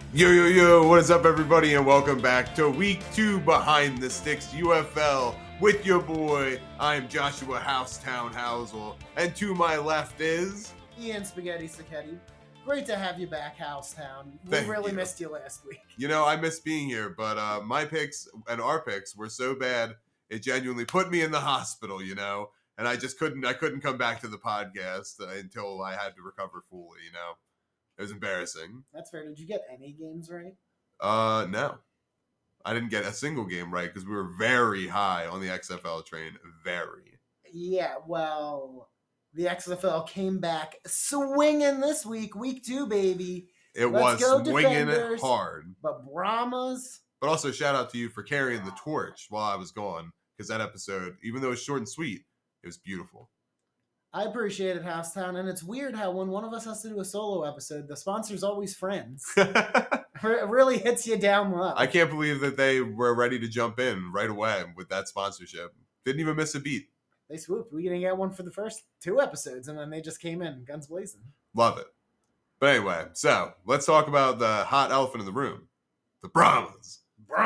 Yo, what is up, everybody, and welcome back to Week 2 Behind the Sticks UFL with your boy. I'm Joshua Housetown Housel, and to my left is... Ian Spaghetti Sacchetti. Great to have you back, Housetown. We Thank really you. missed you last week. You know, I missed being here, but my picks and our picks were so bad, it genuinely put me in the hospital, you know? And I couldn't come back to the podcast until I had to recover fully, you know? It was embarrassing. That's fair. Did you get any games right? No. I didn't get a single game right because we were very high on the XFL train. Very. Yeah, well, the XFL came back swinging this week. Week 2, baby. Let's go was swinging Defenders, it hard. But Brahmas... But also, shout out to you for carrying the torch while I was gone. Because that episode, even though it was short and sweet, it was beautiful. I appreciate it, Housetown. And it's weird how when one of us has to do a solo episode, the sponsor's always friends. It really hits you down low. I can't believe that they were ready to jump in right away with that sponsorship. Didn't even miss a beat. They swooped. We didn't get one for the first 2 episodes, and then they just came in, guns blazing. Love it. But anyway, so let's talk about the hot elephant in the room. The Brahmas.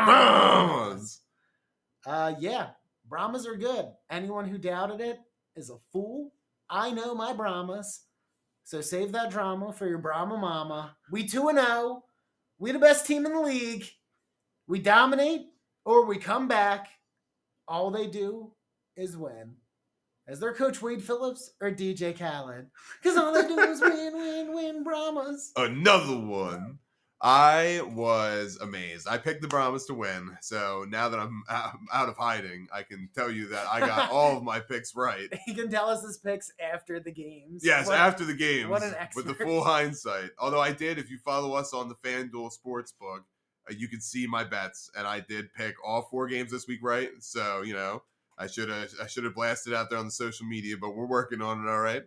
Brahmas! Yeah, Brahmas are good. Anyone who doubted it is a fool. I know my Brahmas. So save that drama for your Brahma mama. We 2-0. We the best team in the league. We dominate or we come back. All they do is win. Is their coach Wade Phillips or DJ Khaled? Because all they do is win, Brahmas. Another one. I was amazed. I picked the Brahmas to win. So now that I'm out of hiding, I can tell you that I got all of my picks right. He can tell us his picks after the games. Yes, after the games. What an expert. With the full hindsight. Although I did, if you follow us on the FanDuel Sportsbook, you can see my bets. And I did pick all 4 games this week right. So, you know, I should have blasted out there on the social media, but we're working on it, all right?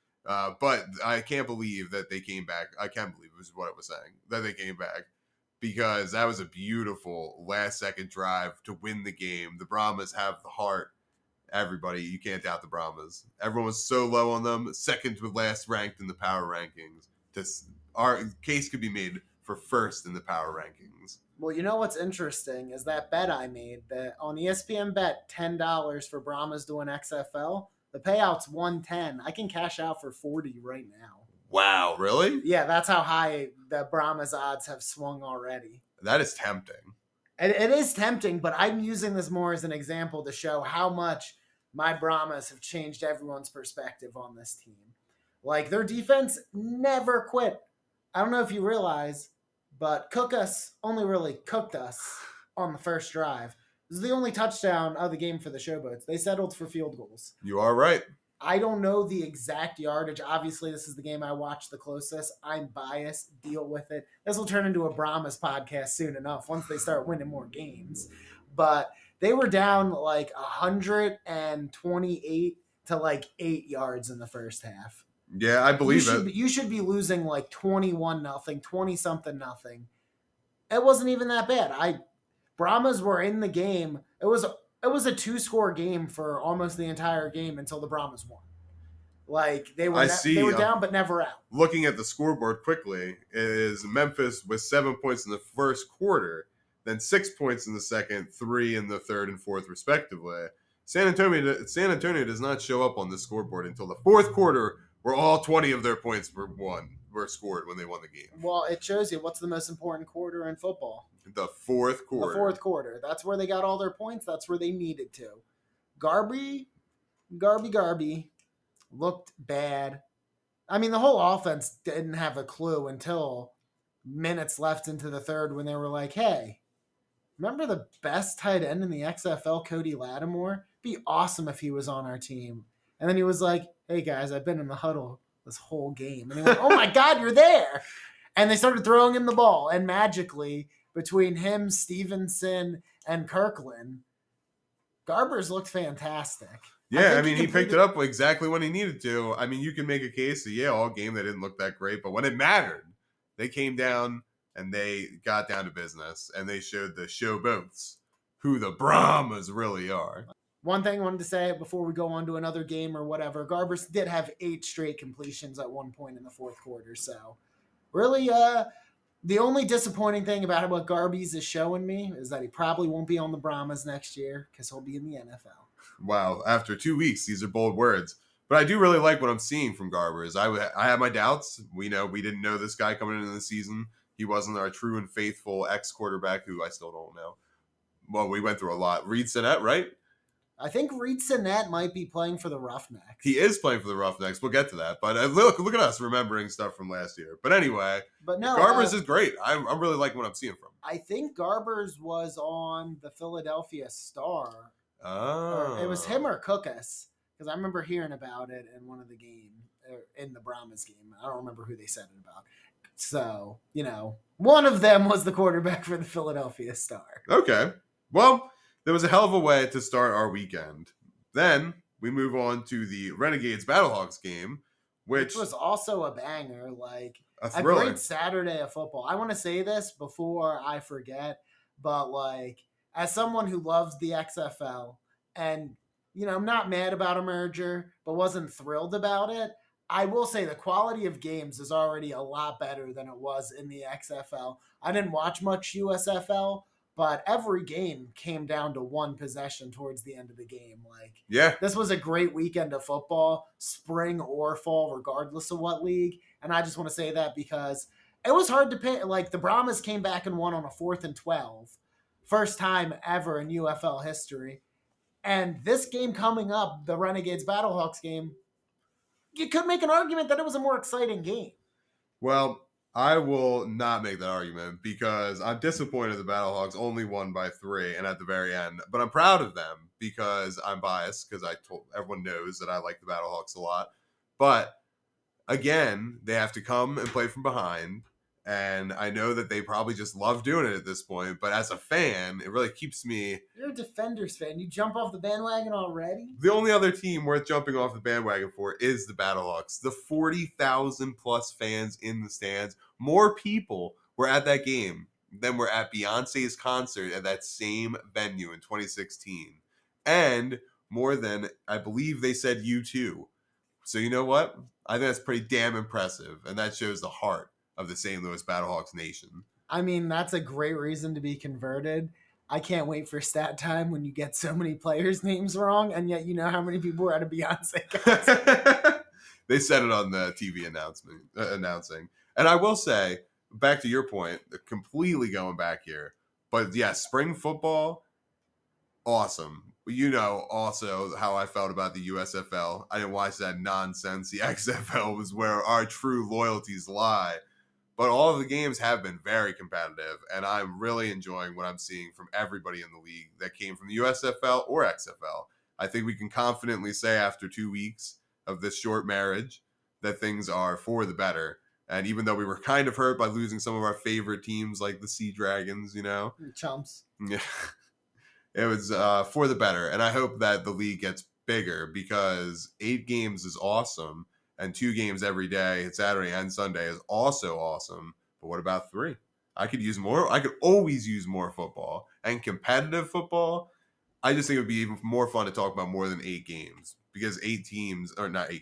But I can't believe that they came back. I can't believe it was what I was saying, that they came back, because that was a beautiful last-second drive to win the game. The Brahmas have the heart. Everybody, you can't doubt the Brahmas. Everyone was so low on them, second to last ranked in the power rankings. Our case could be made for first in the power rankings. Well, you know what's interesting is that bet I made that on ESPN Bet, $10 for Brahmas to win XFL. The payout's $110. I can cash out for $40 right now. Wow, really? Yeah, that's how high the Brahmas odds have swung already. That is tempting. It is tempting, but I'm using this more as an example to show how much my Brahmas have changed everyone's perspective on this team. Like, their defense never quit. I don't know if you realize, but Cookus only really cooked us on the first drive. This is the only touchdown of the game for the Showboats. They settled for field goals. You are right. I don't know the exact yardage. Obviously, this is the game I watched the closest. I'm biased. Deal with it. This will turn into a Brahmas podcast soon enough once they start winning more games. But they were down like 128 to like 8 yards in the first half. Yeah, I believe it. You should be losing like 21-0, 20-something. It wasn't even that bad. Brahmas were in the game. It was a 2-score game for almost the entire game until the Brahmas won. Like they were down but never out. Looking at the scoreboard quickly, it is Memphis with 7 points in the first quarter, then 6 points in the second, 3 in the third and fourth respectively. San Antonio does not show up on the scoreboard until the fourth quarter, where all 20 of their points were scored when they won the game. Well, it shows you what's the most important quarter in football. The fourth quarter. The fourth quarter. That's where they got all their points. That's where they needed to. Garby looked bad. I mean, the whole offense didn't have a clue until minutes left into the third when they were like, hey, remember the best tight end in the XFL, Cody Lattimore? It'd be awesome if he was on our team. And then he was like, hey, guys, I've been in the huddle this whole game. And he went, oh, my God, you're there. And they started throwing him the ball. And magically, between him, Stevenson, and Kirkland, Garbers looked fantastic. Yeah, I mean, he picked it up exactly when he needed to. I mean, you can make a case that, all game they didn't look that great. But when it mattered, they came down and they got down to business. And they showed the Showboats who the Brahmas really are. One thing I wanted to say before we go on to another game or whatever, Garbers did have 8 straight completions at one point in the fourth quarter. So really The only disappointing thing about what Garbies is showing me is that he probably won't be on the Brahmas next year because he'll be in the NFL. Wow, after 2 weeks, these are bold words. But I do really like what I'm seeing from Garbers. I have my doubts. We didn't know this guy coming into the season. He wasn't our true and faithful ex-quarterback, who I still don't know. Well, we went through a lot. Reed Sinnett, right? I think Reed Sinnett might be playing for the Roughnecks. He is playing for the Roughnecks. We'll get to that. But look at us remembering stuff from last year. But anyway, But no, Garbers is great. I'm really liking what I'm seeing from him. I think Garbers was on the Philadelphia Star. Oh. It was him or Cookus, because I remember hearing about it in one of the games, in the Brahmas game. I don't remember who they said it about. So, one of them was the quarterback for the Philadelphia Star. Okay. Well, there was a hell of a way to start our weekend. Then we move on to the Renegades Battlehawks game, which was also a banger, like a great Saturday of football. I want to say this before I forget, but like as someone who loves the XFL and I'm not mad about a merger, but wasn't thrilled about it. I will say the quality of games is already a lot better than it was in the XFL. I didn't watch much USFL, but every game came down to one possession towards the end of the game. Like, yeah, this was a great weekend of football, spring or fall, regardless of what league. And I just want to say that because it was hard to pick. Like, the Brahmas came back and won on a 4th and 12. First time ever in UFL history. And this game coming up, the Renegades Battlehawks game, you could make an argument that it was a more exciting game. Well, I will not make that argument because I'm disappointed the Battlehawks only won by 3 and at the very end. But I'm proud of them because I'm biased because everyone knows that I like the Battlehawks a lot. But again, they have to come and play from behind. And I know that they probably just love doing it at this point. But as a fan, it really keeps me... You're a Defenders fan. You jump off the bandwagon already? The only other team worth jumping off the bandwagon for is the Battlehawks. The 40,000 plus fans in the stands. More people were at that game than were at Beyonce's concert at that same venue in 2016. And more than, I believe they said U2. So you know what? I think that's pretty damn impressive. And that shows the heart of the St. Louis Battlehawks nation. I mean, that's a great reason to be converted. I can't wait for stat time when you get so many players' names wrong, and yet you know how many people were at a Beyonce concert. They said it on the TV announcing. And I will say, back to your point, completely going back here, but yeah, spring football, awesome. Also how I felt about the USFL. I didn't watch that nonsense. The XFL was where our true loyalties lie. But all of the games have been very competitive, and I'm really enjoying what I'm seeing from everybody in the league that came from the USFL or XFL. I think we can confidently say after 2 weeks of this short marriage that things are for the better. And even though we were kind of hurt by losing some of our favorite teams like the Sea Dragons, Chumps. Yeah, it was for the better. And I hope that the league gets bigger because 8 games is awesome. And 2 games every day, Saturday and Sunday, is also awesome. But what about 3? I could use more. I could always use more football. And competitive football, I just think it would be even more fun to talk about more than 8 games. Because 8 teams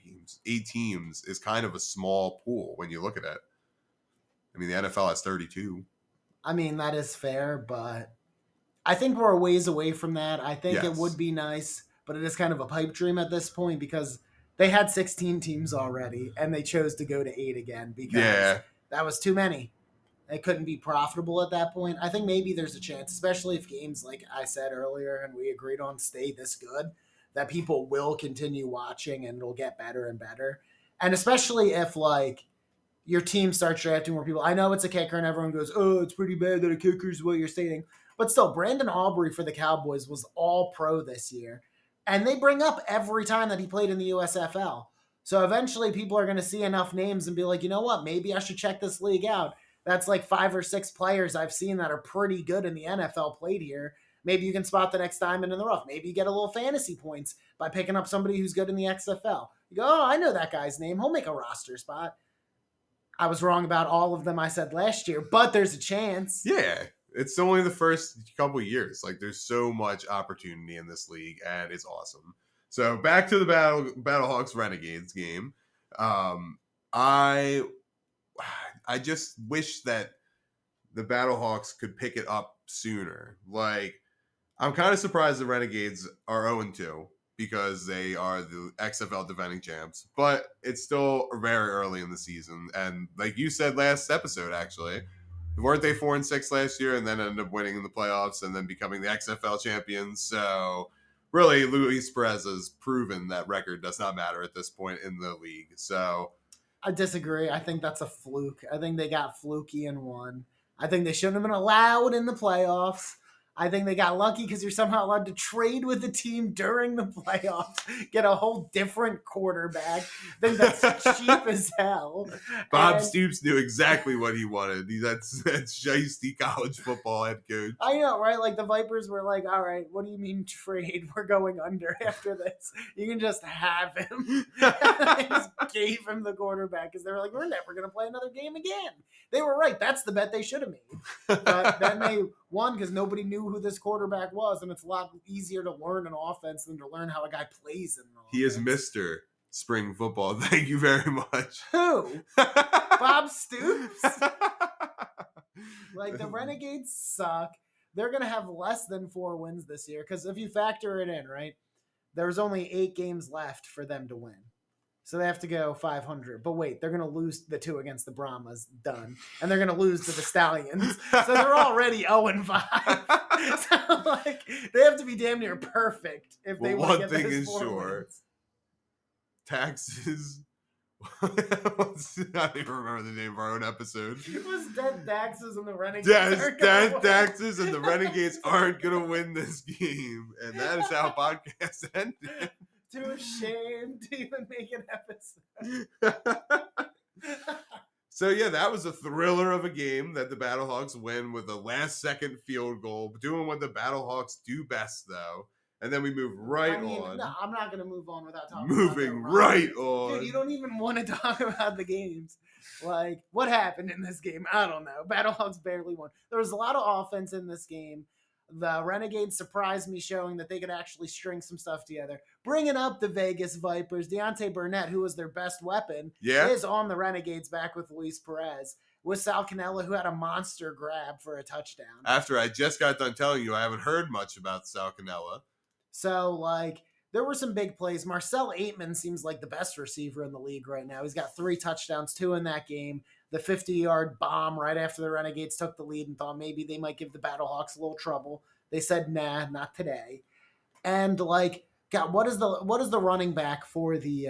is kind of a small pool when you look at it. I mean, the NFL has 32. I mean, that is fair, but I think we're a ways away from that. I think It would be nice, but it is kind of a pipe dream at this point because they had 16 teams already, and they chose to go to 8 again because that was too many. It couldn't be profitable at that point. I think maybe there's a chance, especially if games, like I said earlier, and we agreed on, stay this good, that people will continue watching and it'll get better and better. And especially if, like, your team starts drafting more people. I know it's a kicker, and everyone goes, oh, it's pretty bad that a kicker is what you're stating. But still, Brandon Aubrey for the Cowboys was all pro this year. And they bring up every time that he played in the USFL. So eventually people are going to see enough names and be like, you know what, maybe I should check this league out. That's like 5 or 6 players I've seen that are pretty good in the NFL played here. Maybe you can spot the next diamond in the rough. Maybe you get a little fantasy points by picking up somebody who's good in the XFL. You go, oh, I know that guy's name. He'll make a roster spot. I was wrong about all of them I said last year, but there's a chance. Yeah. It's only the first couple of years. Like, there's so much opportunity in this league, and it's awesome. So back to the Battlehawks Renegades game. I just wish that the Battlehawks could pick it up sooner. Like, I'm kind of surprised the Renegades are 0-2 because they are the XFL defending champs, but it's still very early in the season. And like you said last episode, actually, weren't they 4-6 last year and then ended up winning in the playoffs and then becoming the XFL champions? So really, Luis Perez has proven that record does not matter at this point in the league. So I disagree. I think that's a fluke. I think they got fluky and won. I think they shouldn't have been allowed in the playoffs. I think they got lucky because you're somehow allowed to trade with the team during the playoffs, get a whole different quarterback. I think that's cheap as hell. Bob Stoops knew exactly what he wanted. That's shiesty college football head coach. I know, right? Like the Vipers were like, all right, what do you mean trade? We're going under after this. You can just have him. They just gave him the quarterback because they were like, we're never going to play another game again. They were right. That's the bet they should have made. But then they won because nobody knew who this quarterback was, and it's a lot easier to learn an offense than to learn how a guy plays in an offense. He is Mr. Spring Football. Thank you very much. Who? Bob Stoops? Like, the Renegades suck. They're going to have less than 4 wins this year because if you factor it in, right, there's only 8 games left for them to win. So they have to go 500. But wait, they're going to lose the 2 against the Brahmas. Done. And they're going to lose to the Stallions. So they're already 0-5. So, like, they have to be damn near perfect if they want to get those 4 wins. Taxes. I don't even remember the name of our own episode. It was Dead Taxes and the Renegades. Dead Taxes and the Renegades aren't going to win this game. And that is how podcast ended. Too ashamed to even make an episode. So, yeah, that was a thriller of a game that the Battlehawks win with a last-second field goal, doing what the Battlehawks do best, though. And then we move on. No, I'm not going to move on without talking Moving right on. Dude, you don't even want to talk about the games. Like, what happened in this game? I don't know. Battlehawks barely won. There was a lot of offense in this game. The Renegades surprised me, showing that they could actually string some stuff together. Bringing up the Vegas Vipers, Deontay Burnett, who was their best weapon, is on the Renegades back with Luis Perez. With Sal Cannella, who had a monster grab for a touchdown. After I just got done telling you, I haven't heard much about Sal Cannella. So, like, there were some big plays. Marcel Aitman seems like the best receiver in the league right now. He's got 3 touchdowns, 2 in that game. The 50-yard bomb right after the Renegades took the lead and thought maybe they might give the Battlehawks a little trouble. They said, nah, not today. And, like, God, what is the running back for the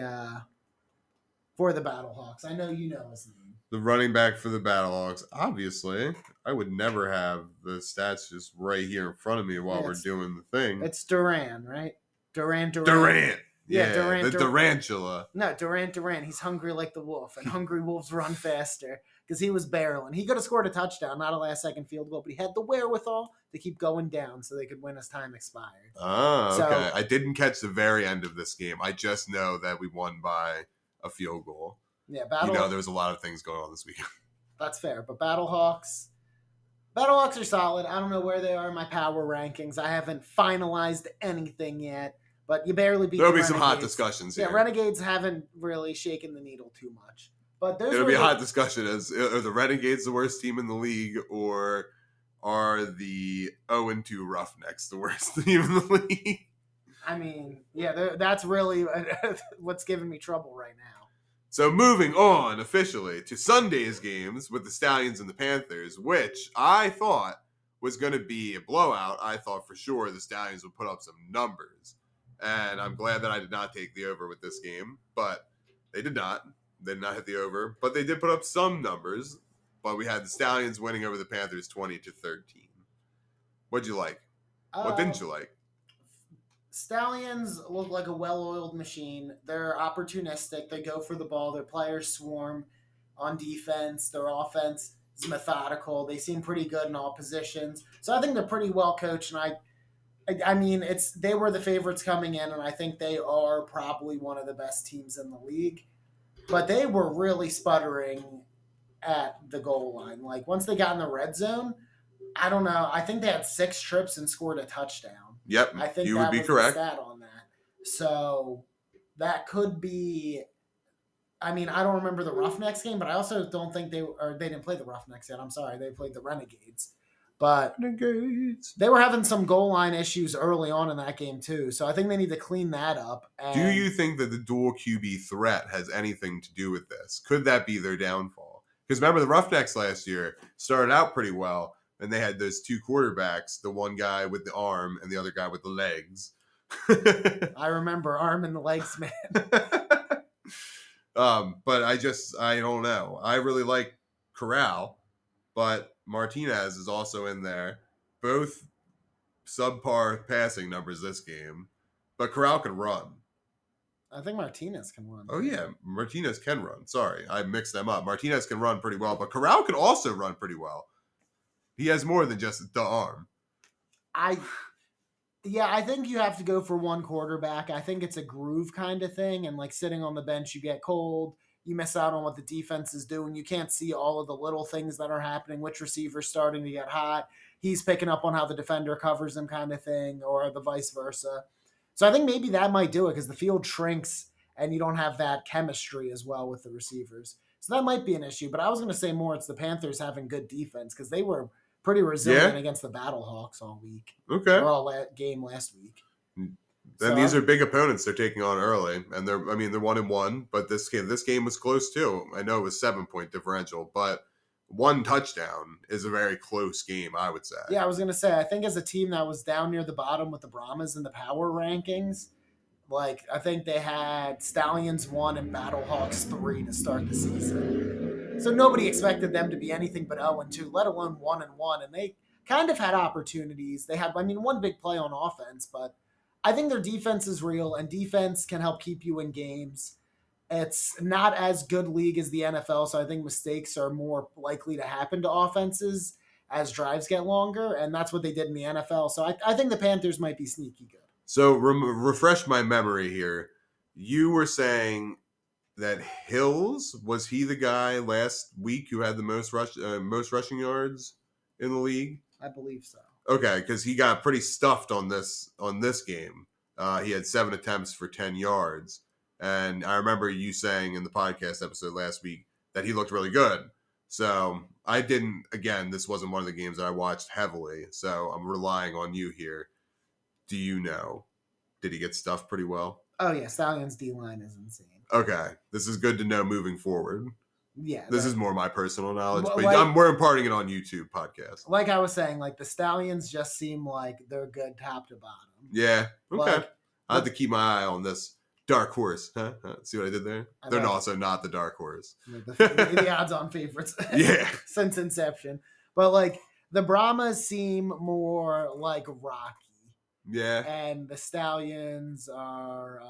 Battlehawks? I know you know his name. The running back for the Battlehawks, obviously. I would never have the stats just right here in front of me while we're doing the thing. It's Duran, right? Durant. Yeah, Durant. The Durantula. No, Durant. He's hungry like the wolf, and hungry wolves run faster because he was barreling. He could have scored a touchdown, not a last-second field goal, but he had the wherewithal to keep going down so they could win as time expired. Oh, okay. I didn't catch the very end of this game. I just know that we won by a field goal. Yeah, there was a lot of things going on this weekend. That's fair, but Battlehawks are solid. I don't know where they are in my power rankings. I haven't finalized anything yet, but you barely beat There'll be some hot discussions here. Yeah, Renegades haven't really shaken the needle too much. But it'll be a hot discussion as are the Renegades the worst team in the league, or are the 0-2 Roughnecks the worst team in the league? I mean, yeah, that's really what's giving me trouble right now. So moving on officially to Sunday's games with the Stallions and the Panthers, which I thought was going to be a blowout. I thought for sure the Stallions would put up some numbers. And I'm glad that I did not take the over with this game, but they did not. They did not hit the over, but they did put up some numbers. But we had the Stallions winning over the Panthers 20-13. What'd you like? What didn't you like? Stallions look like a well-oiled machine. They're opportunistic. They go for the ball. Their players swarm on defense. Their offense is methodical. They seem pretty good in all positions. So I think they're pretty well coached. And I mean, they were the favorites coming in, and I think they are probably one of the best teams in the league. But they were really sputtering at the goal line. Like, once they got in the red zone, I don't know. I think they had 6 trips and scored a touchdown. Yep, I think you that would be was correct. The stat on that. So that could be I mean, I don't remember the Roughnecks game, but I also don't think they didn't play the Roughnecks yet. I'm sorry, they played the Renegades. But Renegades. they were having some goal line issues early on in that game too, so I think they need to clean that up. And Do you think that the dual QB threat has anything to do with this? Could that be their downfall? Because remember, the Roughnecks last year started out pretty well, and they had those two quarterbacks, the one guy with the arm and the other guy with the legs. I remember arm and the legs, man. But I don't know. I really like Corral, but Martinez is also in there. Both subpar passing numbers this game, but Corral can run. I think Martinez can run. Oh yeah, Martinez can run. Sorry, I mixed them up. Martinez can run pretty well, but Corral can also run pretty well. He has more than just the arm. I think you have to go for one quarterback. I think it's a groove kind of thing, and like sitting on the bench, you get cold. You miss out on what the defense is doing. You can't see all of the little things that are happening. Which receiver's starting to get hot? He's picking up on how the defender covers him, kind of thing, or the vice versa. So I think maybe that might do it because the field shrinks and you don't have that chemistry as well with the receivers. So that might be an issue. But I was going to say more it's the Panthers having good defense because they were pretty resilient against the Battlehawks all week. Okay. Or all game last week. Then these are big opponents they're taking on early, and they're 1-1. But this game was close too. I know it was 7-point differential, but one touchdown is a very close game, I would say. Yeah, I was gonna say I think as a team that was down near the bottom with the Brahmas in the power rankings, like I think they had Stallions 1 and Battlehawks 3 to start the season. So nobody expected them to be anything but 0-2, let alone 1-1, and they kind of had opportunities. They had, one big play on offense, but I think their defense is real, and defense can help keep you in games. It's not as good league as the NFL, so I think mistakes are more likely to happen to offenses as drives get longer, and that's what they did in the NFL. So I think the Panthers might be sneaky good. So refresh my memory here. You were saying that Hills, was he the guy last week who had the most rushing yards in the league? I believe so. Okay, because he got pretty stuffed on this game. He had 7 attempts for 10 yards. And I remember you saying in the podcast episode last week that he looked really good. So this wasn't one of the games that I watched heavily. So I'm relying on you here. Do you know? Did he get stuffed pretty well? Oh, yeah. Stallions D-line is insane. Okay. This is good to know moving forward. Yeah. This is more my personal knowledge, but we're imparting it on YouTube podcast. Like I was saying, the Stallions just seem like they're good top to bottom. Yeah. Okay. I have to keep my eye on this dark horse. Huh? See what I did there? They're also not the dark horse. The odds-on favorites. Yeah. Since inception. But, the Brahmas seem more like Rocky. Yeah. And the Stallions are...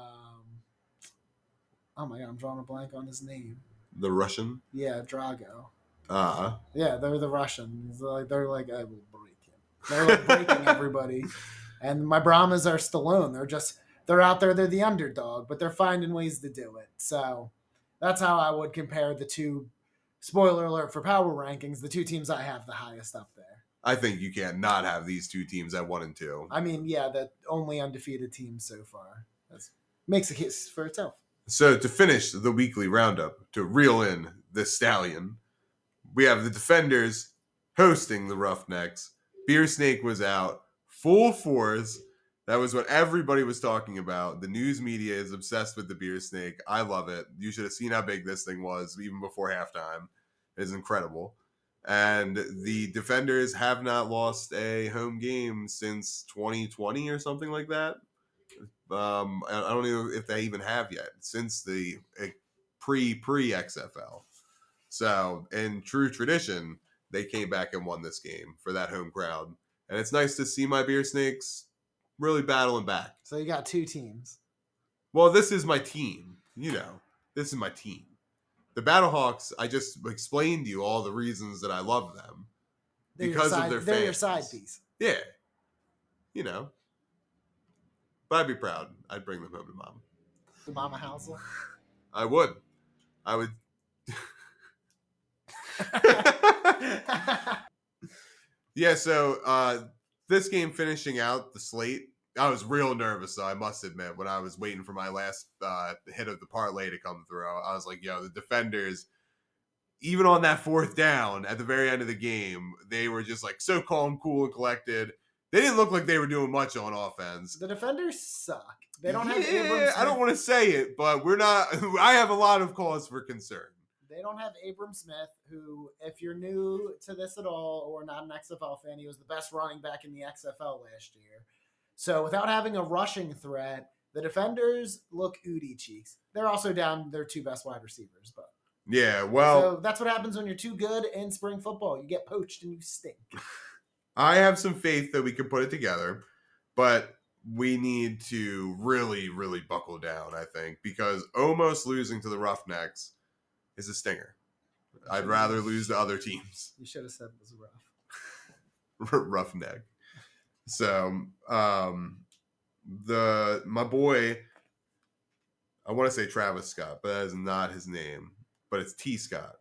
oh, my God. I'm drawing a blank on his name. The Russian? Yeah, Drago. Yeah, they're the Russians. They're like, I will break him. They're breaking everybody. And my Brahmas are Stallone. They're out there. They're the underdog, but they're finding ways to do it. So that's how I would compare the two. Spoiler alert for power rankings. The two teams I have the highest up there. I think you can't not have these two teams at 1 and 2. The only undefeated team so far. That makes a case for itself. So to finish the weekly roundup, to reel in the Stallion, we have the Defenders hosting the Roughnecks. Beer Snake was out full force. That was what everybody was talking about. The news media is obsessed with the Beer Snake. I love it. You should have seen how big this thing was even before halftime. It is incredible. And the Defenders have not lost a home game since 2020 or something like that. I don't know if they even have yet since the pre-XFL. So in true tradition, they came back and won this game for that home crowd. And it's nice to see my Beer Snakes really battling back. So you got two teams. Well, this is my team. This is my team. The Battlehawks, I just explained to you all the reasons that I love them. Because of their fans. They're your side piece. Yeah. But I'd be proud. I'd bring them home to mom. To Mama Housel? I would. Yeah, so this game finishing out the slate, I was real nervous, though, I must admit, when I was waiting for my last hit of the parlay to come through. I was like, yo, the defenders, even on that fourth down at the very end of the game, they were just like so calm, cool, and collected. They didn't look like they were doing much on offense. The defenders suck. They don't have Abram Smith. I don't want to say it, but we're not. I have a lot of cause for concern. They don't have Abram Smith, who, if you're new to this at all or not an XFL fan, he was the best running back in the XFL last year. So without having a rushing threat, the defenders look ooty cheeks. They're also down their two best wide receivers, but yeah, well, so that's what happens when you're too good in spring football. You get poached and you stink. I have some faith that we can put it together, but we need to really, really buckle down, I think, because almost losing to the Roughnecks is a stinger. I'd rather lose to other teams. You should have said it was rough. Roughneck. So, my boy, I want to say Travis Scott, but that is not his name. But it's T. Scott.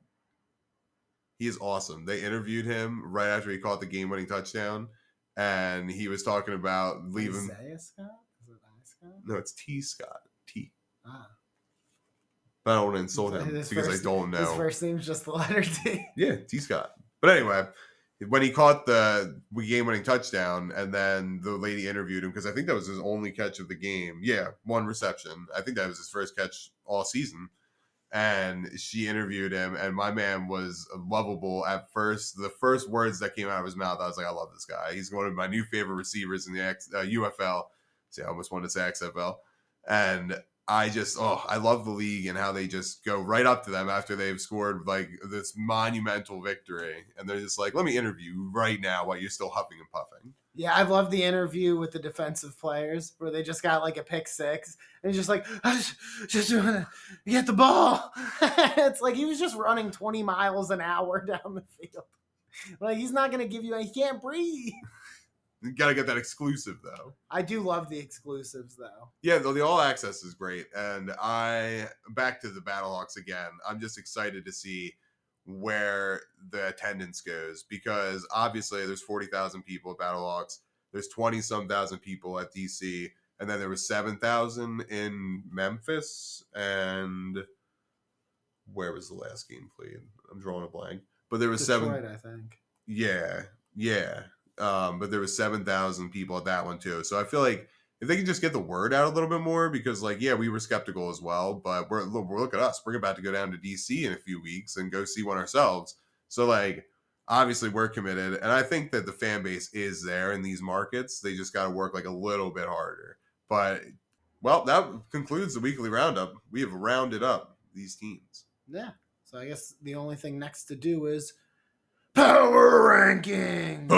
He is awesome. They interviewed him right after he caught the game-winning touchdown, and he was talking about leaving. Isaiah Scott? Is it I Scott? No, it's T. Scott. T. Ah. But I don't want to insult him because I don't know. His first name's just the letter T. Yeah, T. Scott. But anyway, when he caught the game-winning touchdown, and then the lady interviewed him, because I think that was his only catch of the game. Yeah, one reception. I think that was his first catch all season. And she interviewed him, and my man was lovable at first. The first words that came out of his mouth, I was like, I love this guy. He's one of my new favorite receivers in the UFL. See, I almost wanted to say XFL. And I love the league and how they just go right up to them after they've scored like this monumental victory. And they're just like, let me interview you right now while you're still huffing and puffing. Yeah, I love the interview with the defensive players where they just got like a pick six and he's just like, I just want to get the ball. It's like he was just running 20 miles an hour down the field. Like he's not going to give you, he can't breathe. You got to get that exclusive, though. I do love the exclusives, though. Yeah, the All Access is great. And back to the Battlehawks again, I'm just excited to see where the attendance goes, because obviously there's 40,000 people at Battlehawks. There's 20-some thousand people at DC. And then there was 7,000 in Memphis. And where was the last game played? I'm drawing a blank. But there was Detroit, I think. Yeah. But there was 7,000 people at that one too. So I feel like if they can just get the word out a little bit more, because like, yeah, we were skeptical as well, but we're look at us. We're about to go down to DC in a few weeks and go see one ourselves. So like, obviously we're committed. And I think that the fan base is there in these markets. They just got to work like a little bit harder. But well, that concludes the weekly roundup. We have rounded up these teams. Yeah. So I guess the only thing next to do is Power Rankings.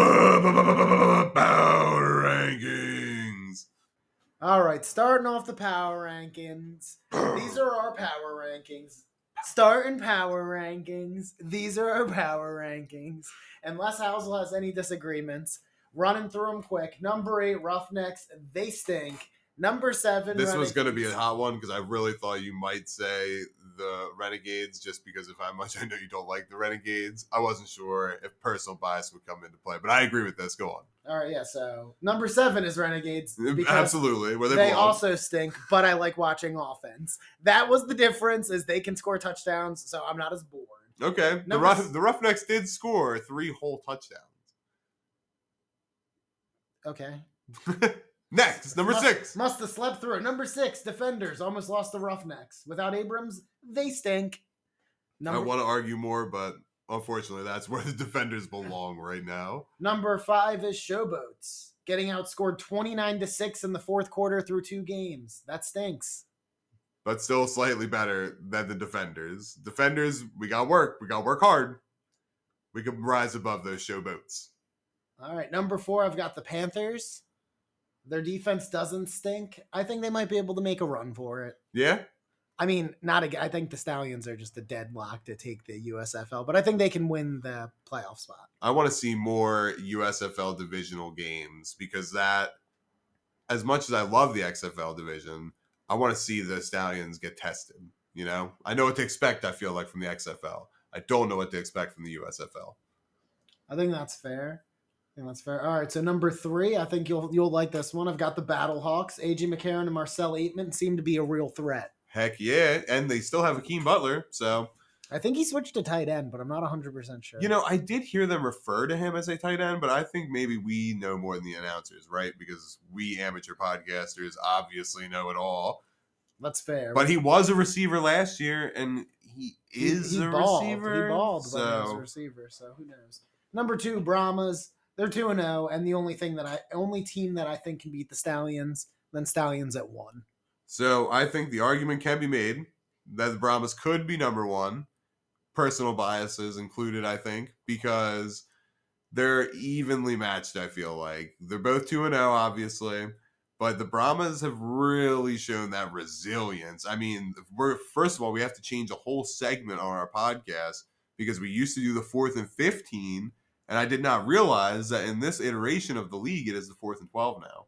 Power Rankings. All right, starting off the Power Rankings. These are our Power Rankings. Starting Power Rankings. These are our Power Rankings. Unless Housel has any disagreements, running through them quick. Number 8, Roughnecks. They stink. Number 7, This was going to Renegades. be a hot one because I really thought you might say the Renegades, just because of how much I know you don't like the Renegades. I wasn't sure if personal bias would come into play, but I agree with this. Go on. All right, yeah. So number 7 is Renegades. Absolutely, where They belong. also stink, but I like watching offense. That was the difference, is they can score touchdowns, so I'm not as bored. Okay, the Roughnecks did score 3 whole touchdowns. Okay. Next, number 6. Must have slept through. Number 6, Defenders. Almost lost the Roughnecks. Without Abrams, they stink. I want to argue more, but unfortunately, that's where the Defenders belong right now. Number 5 is Showboats, getting outscored 29-6 in the fourth quarter through 2 games. That stinks. But still slightly better than the Defenders. Defenders, we got work. We got to work hard. We can rise above those Showboats. All right, number 4, I've got the Panthers. Their defense doesn't stink. I think they might be able to make a run for it. Yeah? I mean, not again. I think the Stallions are just a deadlock to take the USFL, but I think they can win the playoff spot. I want to see more USFL divisional games, because that, as much as I love the XFL division, I want to see the Stallions get tested. You know, I know what to expect, I feel like, from the XFL. I don't know what to expect from the USFL. I think that's fair. Yeah, that's fair. All right, so number 3, I think you'll like this one. I've got the Battlehawks. AJ McCarron and Marcel Aitman seem to be a real threat. Heck yeah, and they still have Hakeem Butler, so I think he switched to tight end, but I'm not 100% sure. you know, I did hear them refer to him as a tight end, but I think maybe we know more than the announcers, right? Because we amateur podcasters obviously know it all. That's fair. But he was a receiver last year, and he is a balled. receiver. He balled when he was a receiver, so who knows? Number 2, Brahmas. They're 2-0, and the only team that I think can beat the Stallions, then Stallions at 1. So I think the argument can be made that the Brahmas could be number 1. Personal biases included, I think, because they're evenly matched, I feel like. They're both 2-0, obviously, but the Brahmas have really shown that resilience. I mean, first of all, we have to change a whole segment on our podcast because we used to do the 4th and 15, and I did not realize that in this iteration of the league, it is the 4th and 12 now.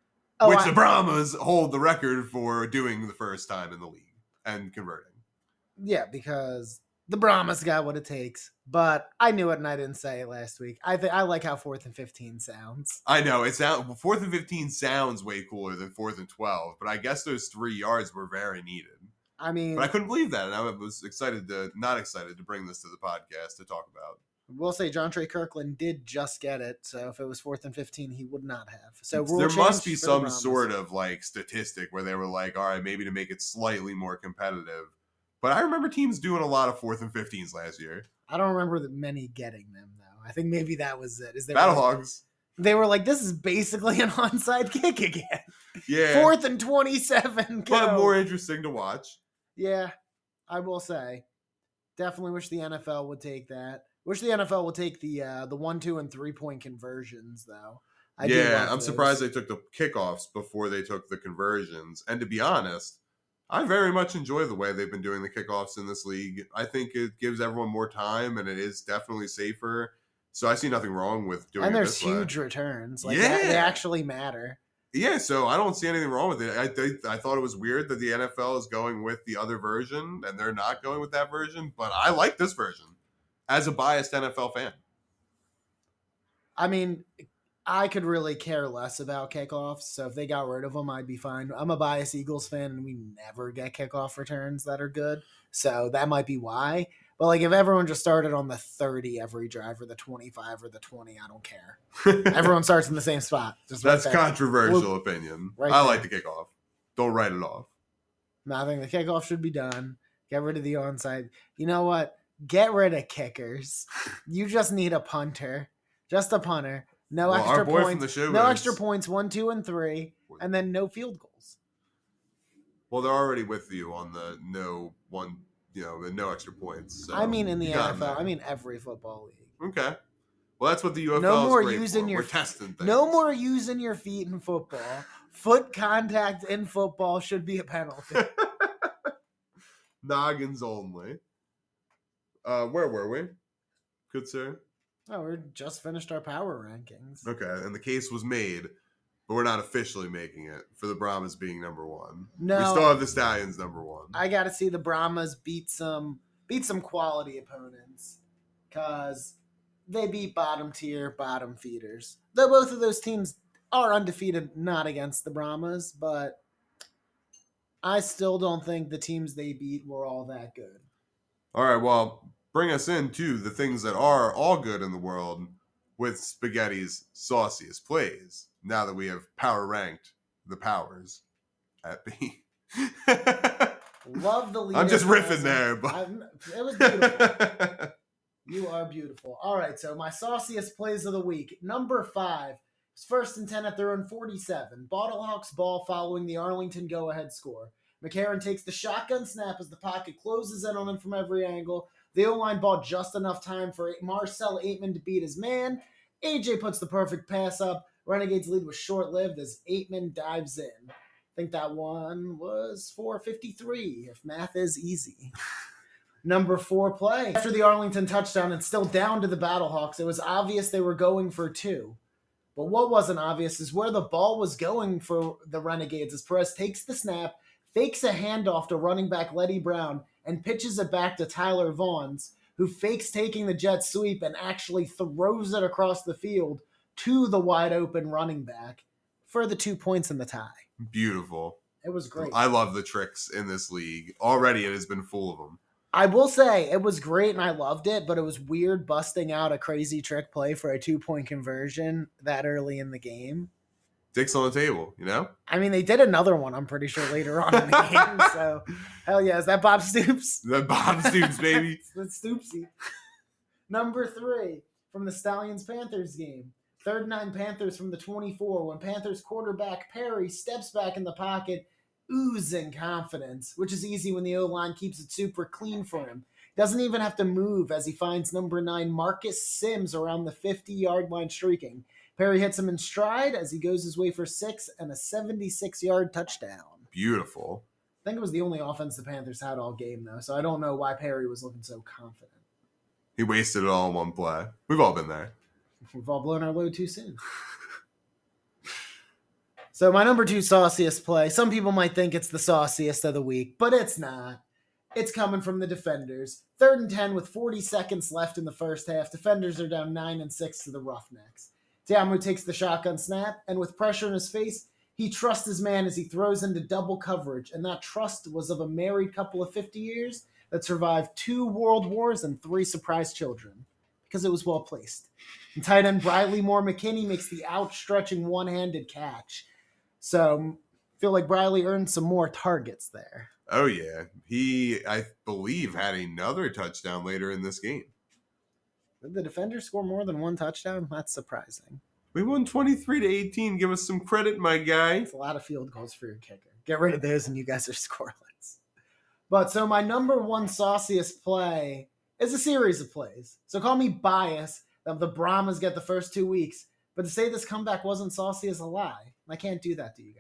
The Brahmas hold the record for doing the first time in the league and converting. Yeah, because the Brahmas got what it takes, but I knew it and I didn't say it last week. I like how 4th and 15 sounds. I know 4th and 15 sounds way cooler than 4th and 12, but I guess those 3 yards were very needed. I mean, but I couldn't believe that, and I was not excited to bring this to the podcast to talk about. We'll say John Trey Kirkland did just get it, so if it was 4th and 15, he would not have. So there must be some sort of like statistic where they were like, all right, maybe to make it slightly more competitive. But I remember teams doing a lot of 4th and 15s last year. I don't remember that many getting them, though. I think maybe that was it. Battlehawks. They were like, this is basically an onside kick again. Yeah. 4th and 27. Go. But more interesting to watch. Yeah, I will say. Definitely wish the NFL would take that. Wish the NFL would take the 1, 2, and 3-point conversions, though. I'm surprised they took the kickoffs before they took the conversions. And to be honest, I very much enjoy the way they've been doing the kickoffs in this league. I think it gives everyone more time, and it is definitely safer. So I see nothing wrong with doing it this way. And there's huge returns. Like, they actually matter. Yeah, so I don't see anything wrong with it. I thought it was weird that the NFL is going with the other version, and they're not going with that version. But I like this version as a biased NFL fan. I mean, I could really care less about kickoffs, so if they got rid of them, I'd be fine. I'm a biased Eagles fan, and we never get kickoff returns that are good, so that might be why. But like, if everyone just started on the 30 every drive, or the 25 or the 20, I don't care. Everyone starts in the same spot. That's controversial opinion. I like the kickoff. Don't write it off. No, I think the kickoff should be done. Get rid of the onside. You know what? Get rid of kickers. You just need a punter. Just a punter. No extra points. No extra points. 1, 2, and 3, and then no field goals. Well, they're already with you on the no extra points. So I mean, in the NFL. I mean, every football league. Okay. Well, that's what the UFL no more is great using for. Your We're testing things. No more using your feet in football. Foot contact in football should be a penalty. Noggins only. Where were we? Good sir. Oh, we just finished our power rankings. Okay, and the case was made, but we're not officially making it for the Brahmas being number 1. No, we still have the Stallions number 1. I got to see the Brahmas beat some quality opponents, because they beat bottom tier, bottom feeders. Though both of those teams are undefeated, not against the Brahmas, but I still don't think the teams they beat were all that good. All right, well, bring us into the things that are all good in the world with Spaghetti's sauciest plays, now that we have power ranked the powers at B. Love the lead. I'm just riffing there, but it was beautiful. You are beautiful. All right, so my sauciest plays of the week. Number 5 is 1st and 10 at their own 47. Battlehawks ball following the Arlington go-ahead score. McCarron takes the shotgun snap as the pocket closes in on him from every angle. The O-line ball just enough time for Marcel Aitman to beat his man. AJ puts the perfect pass up. Renegades lead was short-lived as Aitman dives in. I think that one was 4:53, if math is easy. Number 4 play. After the Arlington touchdown and still down to the Battlehawks, it was obvious they were going for 2. But what wasn't obvious is where the ball was going for the Renegades as Perez takes the snap, fakes a handoff to running back Letty Brown, and pitches it back to Tyler Vaughns, who fakes taking the jet sweep and actually throws it across the field to the wide open running back for the 2 points in the tie. Beautiful. It was great. I love the tricks in this league. Already it has been full of them. I will say it was great and I loved it, but it was weird busting out a crazy trick play for a 2-point conversion that early in the game. Dicks on the table, you know? I mean, they did another one, I'm pretty sure, later on in the game. So, hell yeah. Is that Bob Stoops? The Bob Stoops, baby. That's Stoopsy. Number 3 from the Stallions-Panthers game. 3rd and 9 Panthers from the 24 when Panthers quarterback Perry steps back in the pocket, oozing confidence, which is easy when the O-line keeps it super clean for him. Doesn't even have to move as he finds number 9 Marcus Sims around the 50-yard line streaking. Perry hits him in stride as he goes his way for 6 and a 76-yard touchdown. Beautiful. I think it was the only offense the Panthers had all game, though, so I don't know why Perry was looking so confident. He wasted it all in one play. We've all been there. We've all blown our load too soon. So my number 2 sauciest play, some people might think it's the sauciest of the week, but it's not. It's coming from the defenders. 3rd and 10 with 40 seconds left in the first half. Defenders are down 9-6 to the Roughnecks. Ta'amu takes the shotgun snap, and with pressure in his face, he trusts his man as he throws into double coverage, and that trust was of a married couple of 50 years that survived 2 world wars and 3 surprise children, because it was well placed. And tight end Briley Moore McKinney makes the outstretching one-handed catch. So I feel like Briley earned some more targets there. Oh, yeah. He, I believe, had another touchdown later in this game. Did the defenders score more than 1 touchdown? That's surprising. We won 23-18. Give us some credit, my guy. It's a lot of field goals for your kicker. Get rid of those and you guys are scoreless. But so my number 1 sauciest play is a series of plays. So call me biased that the Brahmas get the first 2 weeks. But to say this comeback wasn't saucy is a lie. I can't do that to you guys.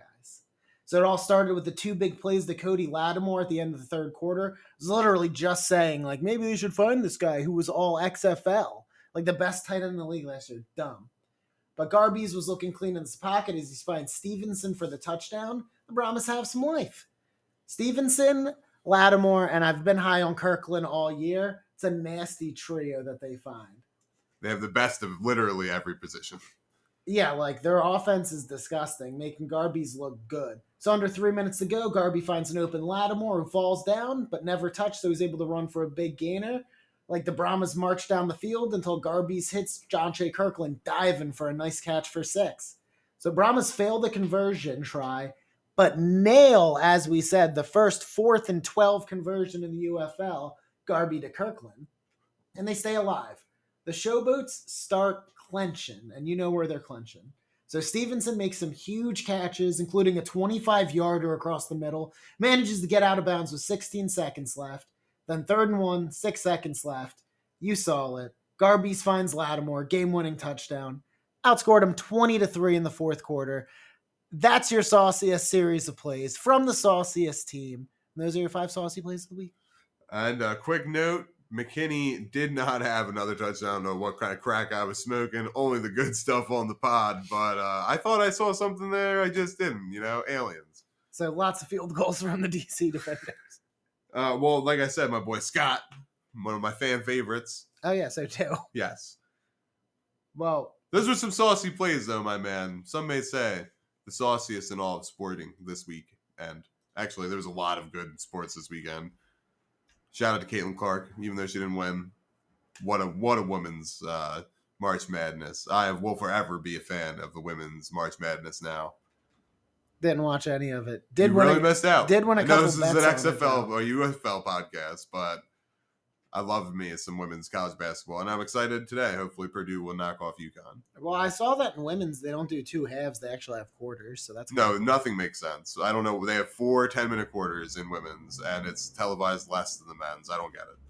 So it all started with the 2 big plays to Cody Lattimore at the end of the 3rd quarter. It was literally just saying, like, maybe they should find this guy who was all XFL. Like the best tight end in the league last year. Dumb. But Garbies was looking clean in his pocket as he finds Stevenson for the touchdown. The Brahmas have some life. Stevenson, Lattimore, and I've been high on Kirkland all year. It's a nasty trio that they find. They have the best of literally every position. Yeah, like their offense is disgusting, making Garbies look good. So under 3 minutes to go, Garby finds an open Lattimore who falls down, but never touched, so he's able to run for a big gainer. Like the Brahmas march down the field until Garbies hits Jonche Kirkland diving for a nice catch for 6. So Brahmas fail the conversion try, but nail, as we said, the first 4th and 12 conversion in the UFL, Garby to Kirkland, and they stay alive. The Showboats start clenching, and you know where they're clenching. So Stevenson makes some huge catches, including a 25-yarder across the middle, manages to get out of bounds with 16 seconds left. Then 3rd and 1, 6 seconds left. You saw it. Garbies finds Lattimore, game-winning touchdown. Outscored him 20-3 in the 4th quarter. That's your sauciest series of plays from the sauciest team. And those are your 5 saucy plays of the week. And a quick note, McKinney did not have another touchdown. I don't know what kind of crack I was smoking. Only the good stuff on the pod. But I thought I saw something there. I just didn't, aliens. So lots of field goals from the DC defenders. Well, like I said, my boy Scott, one of my fan favorites. Oh, yeah, so too. Yes. Well, those were some saucy plays, though, my man. Some may say the sauciest in all of sporting this week. And actually, there was a lot of good sports this weekend. Shout out to Caitlin Clark, even though she didn't win. What a women's March Madness. I will forever be a fan of the women's March Madness now. Didn't watch any of it. You really missed out. Did win a couple bets. I know this is an XFL XFL or UFL podcast, but I love me some women's college basketball, and I'm excited today. Hopefully, Purdue will knock off UConn. Well, I saw that in women's, they don't do 2 halves; they actually have quarters. So that's no, nothing makes sense. I don't know. They have 4 10-minute quarters in women's, and it's televised less than the men's. I don't get it.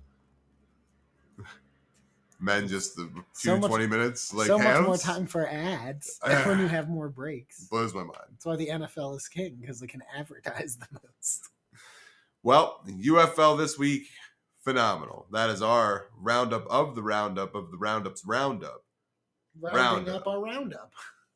Men just the 20 minutes, like so halves? much more time for ads. That's when you have more breaks. Blows my mind. That's why the NFL is king, because they can advertise the most. Well, UFL this week, phenomenal. That is our roundup of the roundup of the roundup's roundup. Rounding up our roundup.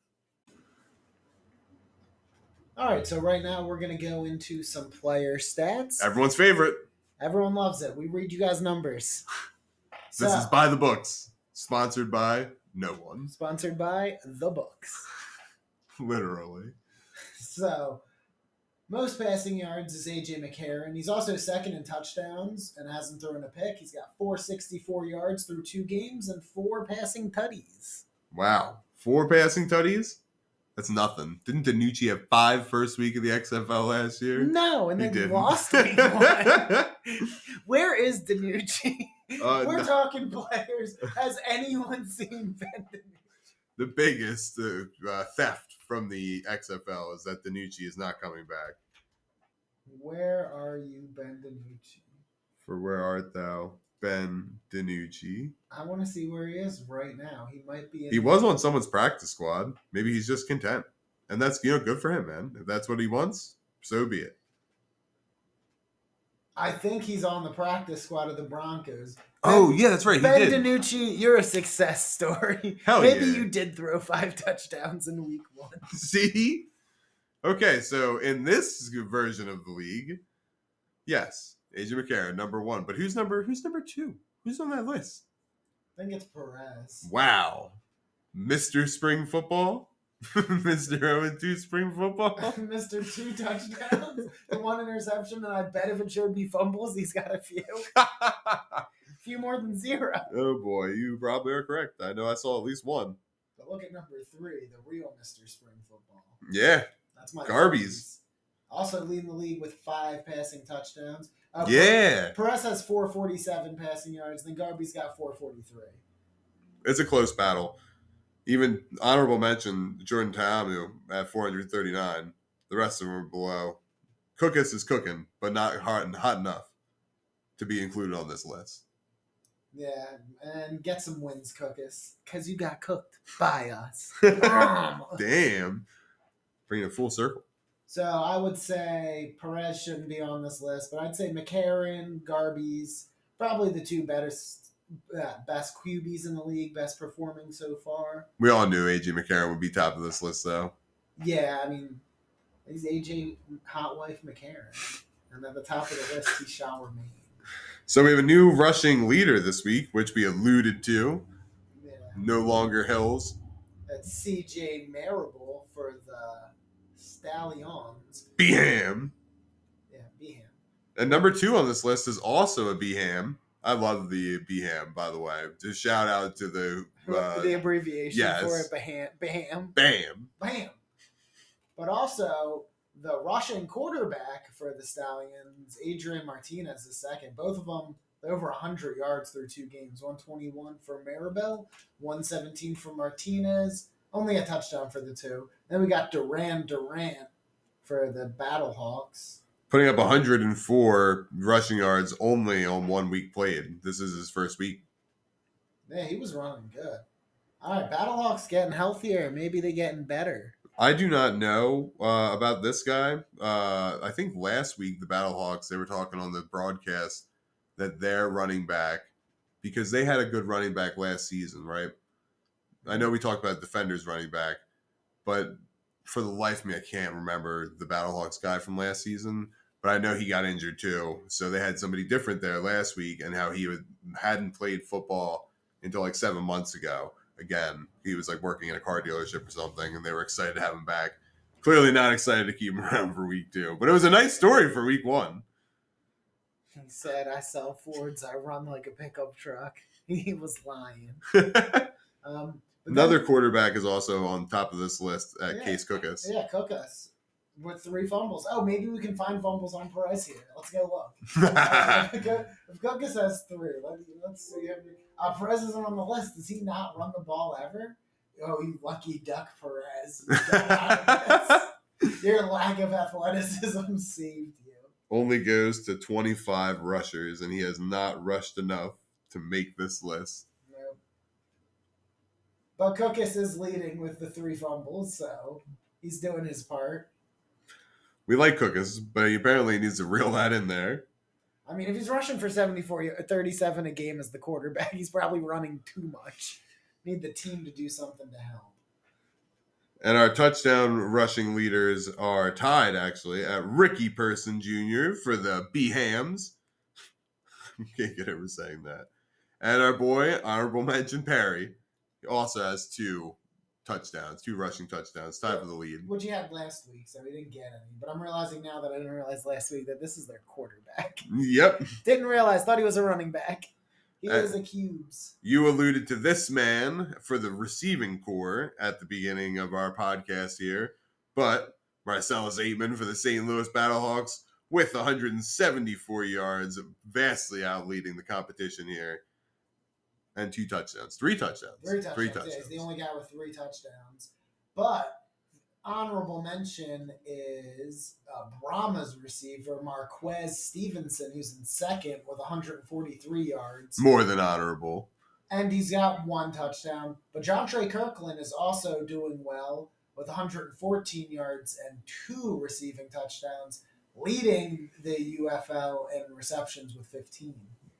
All right, so right now we're going to go into some player stats. Everyone's favorite. Everyone loves it. We read you guys numbers. This is by the books. Sponsored by No one. Sponsored by the books. Literally. So, most passing yards is A.J. McCarron. He's also second in touchdowns and hasn't thrown a pick. He's got 464 yards through 2 games and 4 passing tutties. Wow. 4 passing tutties? That's nothing. Didn't DiNucci have 5 first week of the XFL last year? No, and He then didn't. lost week 1. Where is DiNucci? We're No. talking players. Has anyone seen Ben DiNucci? The biggest theft from the XFL is that DiNucci is not coming back. Where are you, Ben DiNucci? For where art thou, Ben DiNucci? I want to see where he is right now. He might be. He was on someone's practice squad. Maybe he's just content. And that's, good for him, man. If that's what he wants, so be it. I think he's on the practice squad of the Broncos. Oh, yeah, that's right. He Ben did. DiNucci, you're a success story. Hell Maybe yeah. you did throw 5 touchdowns in week 1. See? Okay, so in this version of the league, yes, A.J. McCarron, number 1. But who's number 2? Who's on that list? I think it's Perez. Wow. Mr. Spring Football? Mr. 0-2 Spring Football? Mr. 2 touchdowns, the 1 interception, and I bet if it showed me fumbles, he's got a few. Few more than 0. Oh boy, you probably are correct. I know I saw at least 1. But look at number 3, the real Mr. Spring Football. Yeah. That's my Garbies. Also leading the league with 5 passing touchdowns. Yeah. Perez has 447 passing yards, then Garby's got 443. It's a close battle. Even honorable mention, Jordan Ta'amu at 439. The rest of them are below. Cookus is cooking, but not hot enough to be included on this list. Yeah, and get some wins, Cookus, because you got cooked by us. Damn. Bringing it full circle. So I would say Perez shouldn't be on this list, but I'd say McCarron, Garbies, probably the 2 best QBs in the league, best performing so far. We all knew A.J. McCarron would be top of this list, though. Yeah, I mean, he's A.J. Hot Wife McCarron. And at the top of the list, he shall remain. So we have a new rushing leader this week, which we alluded to. Yeah. No longer Hills. That's C.J. Marable for the Stallions. Beham. Yeah, Beham. And number 2 on this list is also a Beham. I love the Beham, by the way. Just shout out to the abbreviation yes. for it, Beham. Bam. Bam. But also, the rushing quarterback for the Stallions, Adrian Martinez, is second. Both of them over 100 yards through 2 games. 121 for Maribel, 117 for Martinez. Only a touchdown for the 2. Then we got Durant for the Battlehawks. Putting up 104 rushing yards only on 1 week played. This is his first week. Yeah, he was running good. All right, Battlehawks getting healthier. Maybe they're getting better. I do not know about this guy. I think last week the Battlehawks, they were talking on the broadcast that their running back, because they had a good running back last season, right? I know we talked about Defenders running back, but for the life of me, I can't remember the Battlehawks guy from last season. But I know he got injured too. So they had somebody different there last week, and how he hadn't played football until like 7 months ago. Again, he was like working in a car dealership or something, and they were excited to have him back. Clearly not excited to keep him around for week 2. But it was a nice story for week 1. He said, I sell Fords, I run like a pickup truck. He was lying. Another quarterback is also on top of this list at Case Cookus. Yeah, Cookus. With 3 fumbles. Oh, maybe we can find fumbles on Perez here. Let's go look. If Cookus has 3, let's see. Perez isn't on the list. Does he not run the ball ever? Oh, you lucky duck, Perez. Your lack of athleticism saved you. Only goes to 25 rushers, and he has not rushed enough to make this list. Nope. But Cookus is leading with the 3 fumbles, so he's doing his part. We like Cookus, but he apparently needs to reel that in there. I mean, if he's rushing for 37 a game as the quarterback, he's probably running too much. Need the team to do something to help. And our touchdown rushing leaders are tied, actually, at Ricky Person Jr. for the Behams. Can't get over saying that. And our boy, honorable mention Perry, He also has 2 touchdowns, 2 rushing touchdowns, tied for the lead. Which he had last week, so he didn't get any. But I'm realizing now that I didn't realize last week that this is their quarterback. Yep. Didn't realize. Thought he was a running back. He is a Cubes. You alluded to this man for the receiving core at the beginning of our podcast here, but Marcellus Aitman for the St. Louis Battlehawks with 174 yards, vastly outleading the competition here. And 2 touchdowns. 3 touchdowns. 3 touchdowns. 3 touchdowns. Yeah, he's the only guy with 3 touchdowns. But honorable mention is Brahma's receiver, Marquez Stevenson, who's in second with 143 yards. More than honorable. And he's got 1 touchdown. But John Trey Kirkland is also doing well with 114 yards and 2 receiving touchdowns, leading the UFL in receptions with 15.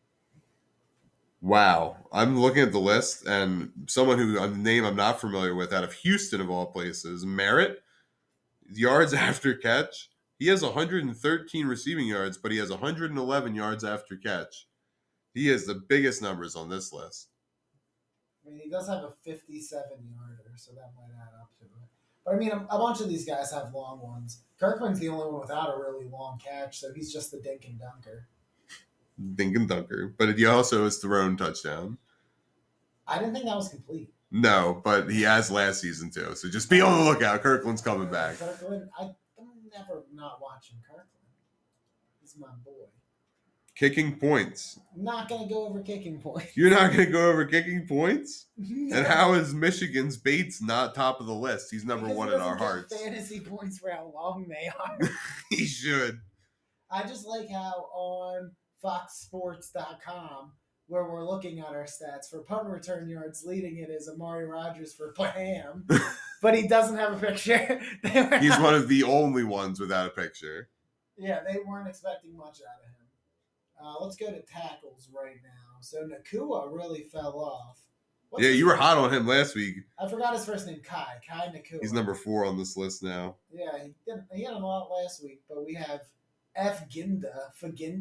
Wow. I'm looking at the list, and someone who a name I'm not familiar with out of Houston, of all places, Merritt, yards after catch. He has 113 receiving yards, but he has 111 yards after catch. He has the biggest numbers on this list. I mean, he does have a 57-yarder, so that might add up to it. But I mean, a bunch of these guys have long ones. Kirkland's the only one without a really long catch, so he's just the dink and dunker. Dink and dunker. But he also has thrown touchdown. I didn't think that was complete. No, but he has last season too. So just be on the lookout. Kirkland's coming back. Kirkland, I'm never not watching Kirkland. He's my boy. Kicking points. I'm not going to go over kicking points. You're not going to go over kicking points? No. And how is Michigan's Bates not top of the list? He's number Because 1 he in our doesn't get hearts. fantasy points for how long they are. He should. I just like how on FoxSports.com, where we're looking at our stats for punt return yards, leading it is Amari Rodgers for Baham, but he doesn't have a picture. He's one of the only ones without a picture. Yeah, they weren't expecting much out of him. Let's go to tackles right now. So Nakua really fell off. You were hot on him last week. I forgot his first name, Kai Nakua. He's number 4 on this list now. Yeah, he had a lot last week, but we have Faginda.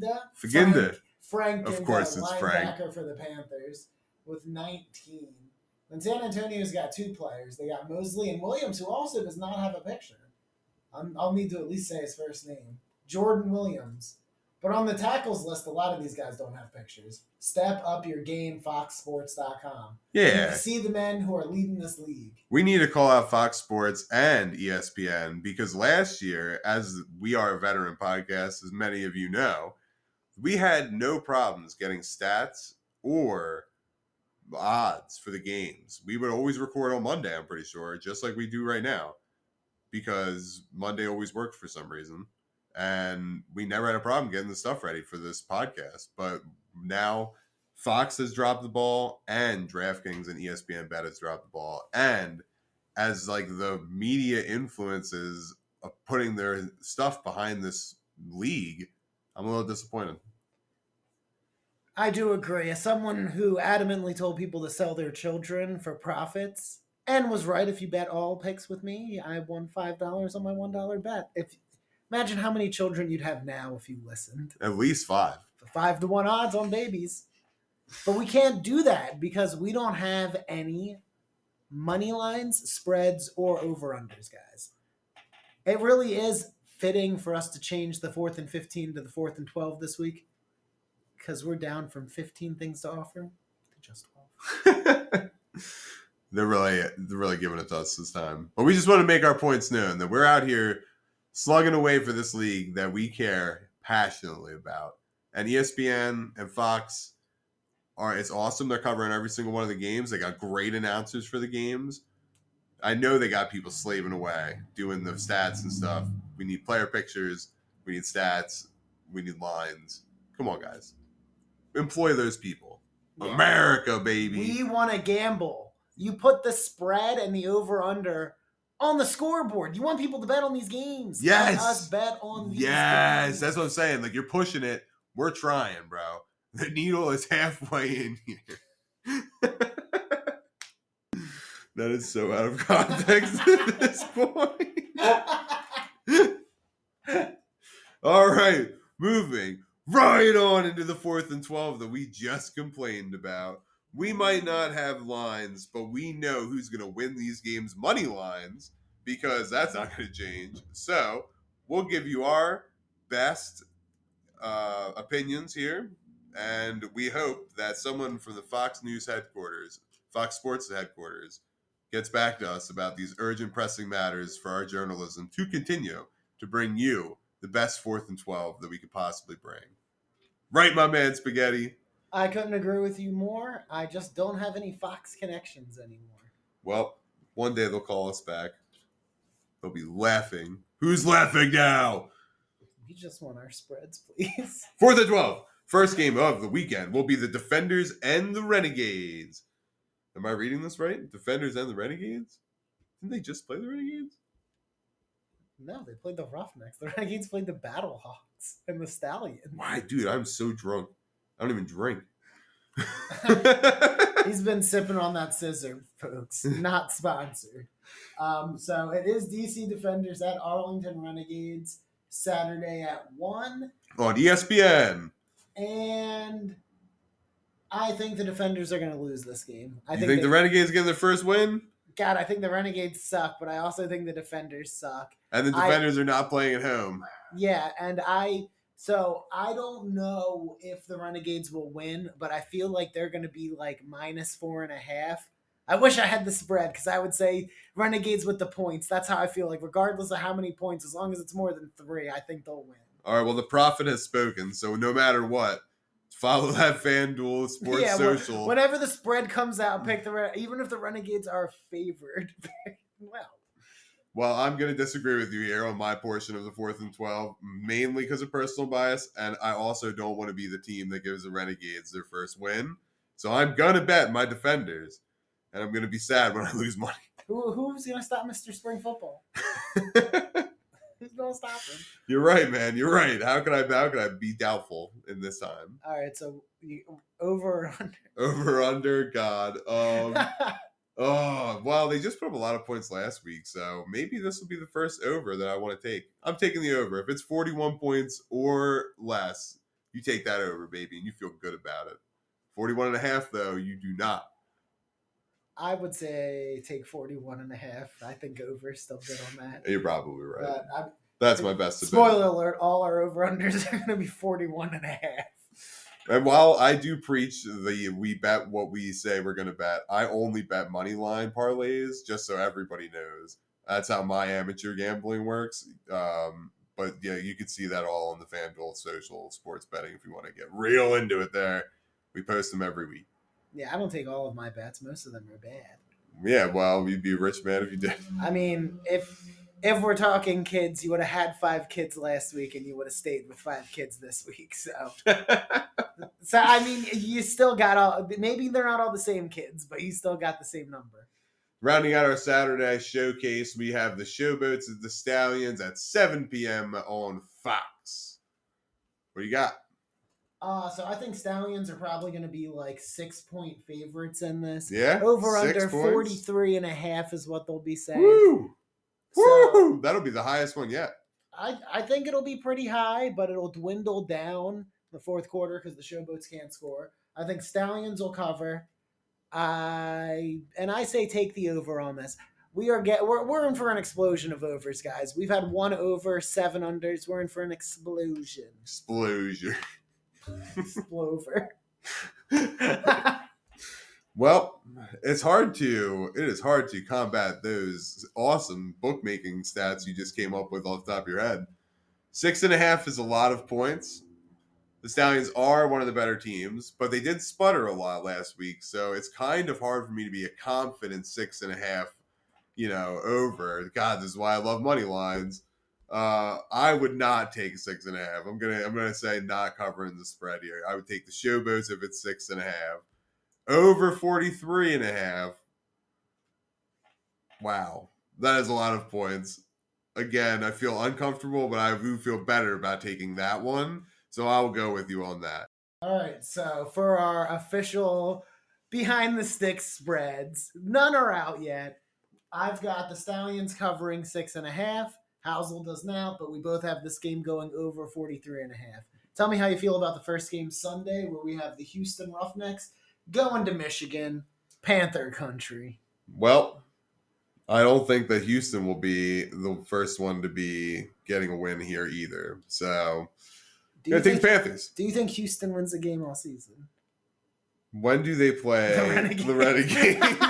Frank Of course it's Frank. Linebacker for the Panthers with 19. And San Antonio's got 2 players. They got Mosley and Williams, who also does not have a picture. I'll need to at least say his first name. Jordan Williams. But on the tackles list, a lot of these guys don't have pictures. Step up your game, FoxSports.com. Yeah. You see the men who are leading this league. We need to call out Fox Sports and ESPN because last year, as we are a veteran podcast, as many of you know, we had no problems getting stats or odds for the games. We would always record on Monday, I'm pretty sure, just like we do right now, because Monday always worked for some reason. And we never had a problem getting the stuff ready for this podcast. But now Fox has dropped the ball and DraftKings and ESPN Bet has dropped the ball. And as like the media influences of putting their stuff behind this league, I'm a little disappointed. I do agree. As someone who adamantly told people to sell their children for profits and was right, if you bet all picks with me, I won $5 on my $1 bet. Imagine how many children you'd have now if you listened. At least 5. 5-1 odds on babies. But we can't do that because we don't have any money lines, spreads, or over-unders, guys. It really is fitting for us to change the 4th and 15 to the 4th and 12 this week because we're down from 15 things to offer to just 12. They're really giving it to us this time. But we just want to make our points known that we're out here slugging away for this league that we care passionately about. And ESPN and Fox it's awesome. They're covering every single one of the games. They got great announcers for the games. I know they got people slaving away doing the stats and stuff. We need player pictures. We need stats. We need lines. Come on, guys. Employ those people. Yeah. America, baby. We want to gamble. You put the spread and the over-under on the scoreboard. You want people to bet on these games. Yes. Let us bet on these games. That's what I'm saying. Like, you're pushing it. We're trying, bro. The needle is halfway in here. That is so out of context at this point. All right. Moving right on into the 4th and 12 that we just complained about. We might not have lines, but we know who's going to win these games money lines because that's not going to change. So we'll give you our best opinions here, and we hope that someone from the Fox News headquarters, Fox Sports headquarters, gets back to us about these urgent, pressing matters for our journalism to continue to bring you the best 4th and 12 that we could possibly bring. Right, my man, Spaghetti? I couldn't agree with you more. I just don't have any Fox connections anymore. Well, one day they'll call us back. They'll be laughing. Who's laughing now? We just want our spreads, please. 4th and 12. First game of the weekend will be the Defenders and the Renegades. Am I reading this right? Defenders and the Renegades? Didn't they just play the Renegades? No, they played the Roughnecks. The Renegades played the Battlehawks and the Stallions. Why, dude, I'm so drunk. I don't even drink. He's been sipping on that scissor, folks. Not sponsored. So it is DC Defenders at Arlington Renegades Saturday at 1. On ESPN. And I think the Defenders are going to lose this game. You think the Renegades get their first win? God, I think the Renegades suck, but I also think the Defenders suck. And the Defenders are not playing at home. Yeah, and I don't know if the Renegades will win, but I feel like they're going to be like -4.5. I wish I had the spread because I would say Renegades with the points. That's how I feel like, regardless of how many points, as long as it's more than 3, I think they'll win. All right, well, the prophet has spoken, so no matter what, follow that FanDuel Sports Social. Whenever the spread comes out, pick even if the Renegades are favored. Well, I'm going to disagree with you here on my portion of the 4th and 12, mainly because of personal bias, and I also don't want to be the team that gives the Renegades their first win. So I'm going to bet my Defenders, and I'm going to be sad when I lose money. Who's going to stop Mr. Spring Football? Who's going to stop him? You're right, man. You're right. How could I be doubtful in this time? All right, so over or under? Over, under, God. Oh, well, they just put up a lot of points last week, so maybe this will be the first over that I want to take. I'm taking the over. If it's 41 points or less, you take that over, baby, and you feel good about it. 41.5, though, you do not. I would say take 41.5. I think over is still good on that. You're probably right. That's my best. Spoiler alert, all our over-unders are going to be 41.5. And while I do preach we bet what we say we're going to bet, I only bet money line parlays just so everybody knows. That's how my amateur gambling works. But yeah, you can see that all on the FanDuel Social Sports Betting if you want to get real into it there. We post them every week. Yeah, I don't take all of my bets. Most of them are bad. Yeah, well, you'd be a rich man if you did. I mean, if we're talking kids, you would have had 5 kids last week and you would have stayed with 5 kids this week. So, I mean, you still got all, maybe they're not all the same kids, but you still got the same number. Rounding out our Saturday showcase, we have the Showboats and the Stallions at 7 p.m. on Fox. What do you got? So I think Stallions are probably going to be like 6-point favorites in this. Yeah. Over under 43.5 is what they'll be saying. Woo! So, woo! That'll be the highest one yet. I think it'll be pretty high, but it'll dwindle down in the fourth quarter because the Showboats can't score. I think Stallions will cover. I say take the over on this. We're in for an explosion of overs, guys. We've had 1 over, 7 unders. We're in for an explosion. Explosion. Explover. Well, it is hard to combat those awesome bookmaking stats you just came up with off the top of your head. 6.5 is a lot of points. The Stallions are one of the better teams, but they did sputter a lot last week, so it's kind of hard for me to be a confident 6.5, over. God, this is why I love money lines. I would not take 6.5. I'm gonna say not covering the spread here. I would take the Showboats if it's 6.5. Over 43.5. Wow, that is a lot of points. Again, I feel uncomfortable, but I do feel better about taking that one. So I'll go with you on that. All right, so for our official behind the sticks spreads, none are out yet. I've got the Stallions covering 6.5. Housel does not, but we both have this game going over 43.5. Tell me how you feel about the first game Sunday, where we have the Houston Roughnecks Going to Michigan, Panther country. Well, I don't think that Houston will be the first one to be getting a win here either. So, I think Panthers. Do you think Houston wins the game all season? When do they play the Renegades?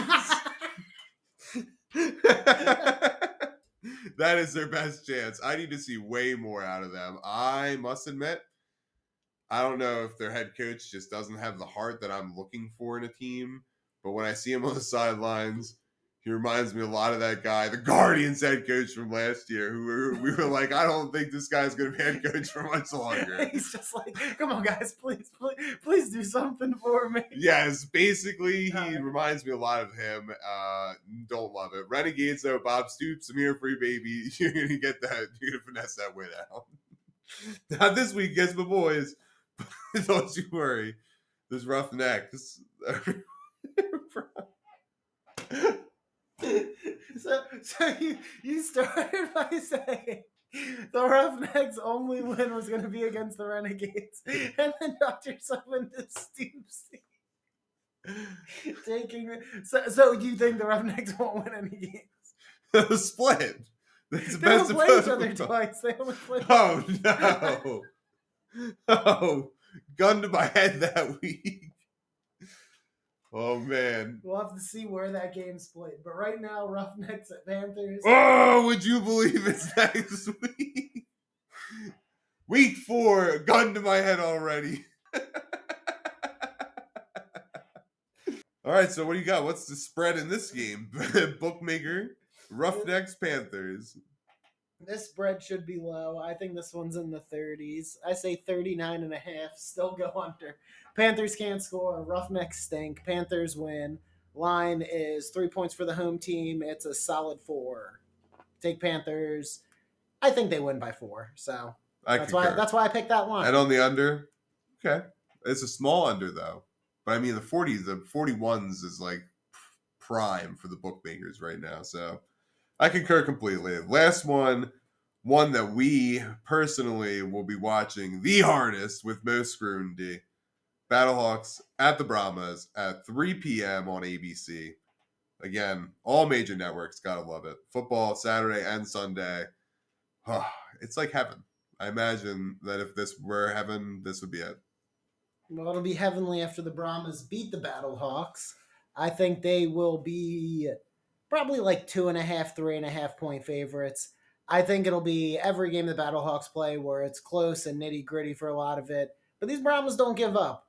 That is their best chance. I need to see way more out of them. I must admit, I don't know if their head coach just doesn't have the heart that I'm looking for in a team. But when I see him on the sidelines, he reminds me a lot of that guy, the Guardians head coach from last year, who we were like, I don't think this guy's going to be head coach for much longer. He's just like, come on, guys, please do something for me. Yes, basically, he reminds me a lot of him. Don't love it. Renegades, though, Bob Stoops, I'm here for you, baby. You're going to get that. You're going to finesse that win out. Not this week, guess my boys. Don't you worry. This Roughnecks. So you started by saying the Roughnecks' only win was going to be against the Renegades, and then knocked yourself into Stoops. So you think the Roughnecks won't win any games? The split. They don't play each other twice. They only play. Oh no! Oh, gun to my head that week. Oh man. We'll have to see where that game's played. But right now, Roughnecks at Panthers. Oh, would you believe it's next week? Week 4, gun to my head already. All right, so what do you got? What's the spread in this game? Bookmaker, Roughnecks, Panthers. This spread should be low. I think this one's in the 30s. I say 39.5. Still go under. Panthers can't score. Roughnecks stink. Panthers win. Line is 3 points for the home team. It's a solid 4. Take Panthers. I think they win by 4. So that's why I picked that line. And on the under, okay, it's a small under though. But I mean the 41s is like prime for the bookmakers right now. So I concur completely. Last one that we personally will be watching the hardest with most scrutiny. Battlehawks at the Brahmas at 3 p.m. on ABC. Again, all major networks, gotta love it. Football, Saturday and Sunday. It's like heaven. I imagine that if this were heaven, this would be it. Well, it'll be heavenly after the Brahmas beat the Battlehawks. I think they will be probably like 2.5, 3.5 point favorites. I think it'll be every game the Battlehawks play where it's close and nitty gritty for a lot of it. But these Brahmas don't give up.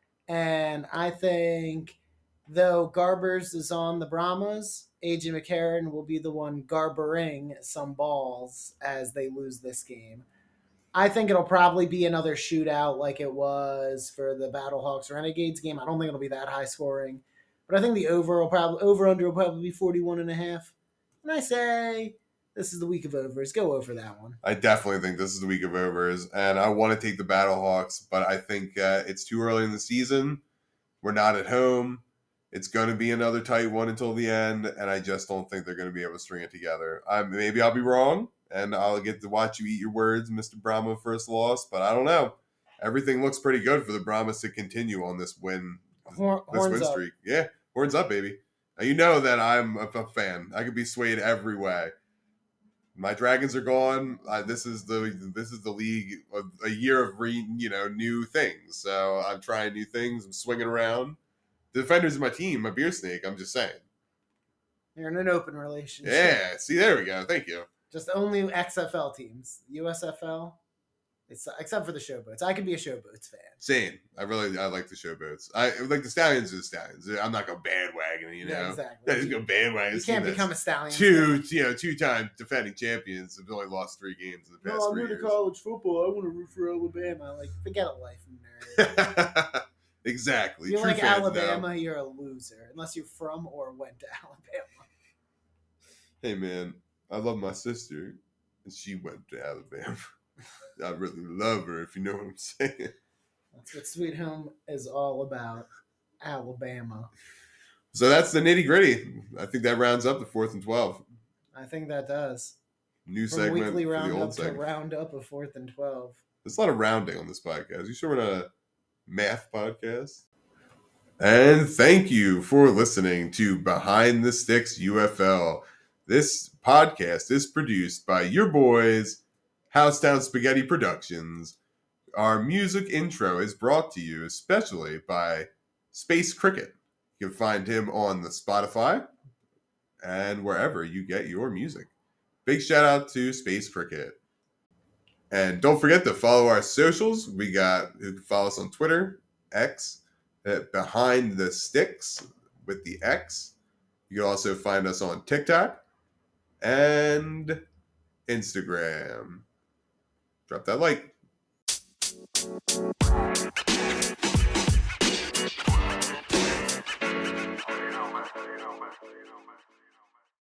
And I think though Garbers is on the Brahmas, AJ McCarron will be the one garbering some balls as they lose this game. I think it'll probably be another shootout like it was for the Battlehawks Renegades game. I don't think it'll be that high scoring. But I think the over under will probably be 41.5. And I say this is the week of overs. Go over that one. I definitely think this is the week of overs. And I want to take the Battlehawks, but I think it's too early in the season. We're not at home. It's going to be another tight one until the end. And I just don't think they're going to be able to string it together. Maybe I'll be wrong. And I'll get to watch you eat your words, Mr. Brahma first loss. But I don't know. Everything looks pretty good for the Brahmas to continue on this win streak. Yeah. Horns up, baby. Now, you know that I'm a fan. I could be swayed every way. My Dragons are gone. This is the league of a year of new things. So I'm trying new things. I'm swinging around. The Defenders are my team, my beer snake. I'm just saying. You're in an open relationship. Yeah. See, there we go. Thank you. Just only XFL teams. USFL. It's except for the Showboats. I could be a Showboats fan. Same. I like the Showboats. I like the Stallions are the Stallions. I'm not going bandwagon, Yeah, exactly. I just go bandwagon. You can't become a Stallion. Two-time defending champions have only lost 3 games in the past 3 years. I'm into college football. I want to root for Alabama. Like, forget a life, nerd. Exactly. If you like Alabama, you're a loser. Unless you're from or went to Alabama. Hey, man. I love my sister. And she went to Alabama. I really love her, if you know what I'm saying. That's what Sweet Home is all about. Alabama. So that's the nitty gritty. I think that rounds up the 4th and 12. I think that does. New From segment. Weekly for the old roundup to segment. roundup of 4th and 12. There's a lot of rounding on this podcast. You sure we're not a math podcast? And thank you for listening to Behind the Sticks UFL. This podcast is produced by your boys, Housetown Spaghetti Productions. Our music intro is brought to you especially by Space Cricket. You can find him on the Spotify and wherever you get your music. Big shout out to Space Cricket. And don't forget to follow our socials. You can follow us on Twitter, X, at Behind the Sticks with the X. You can also find us on TikTok and Instagram. Drop that like.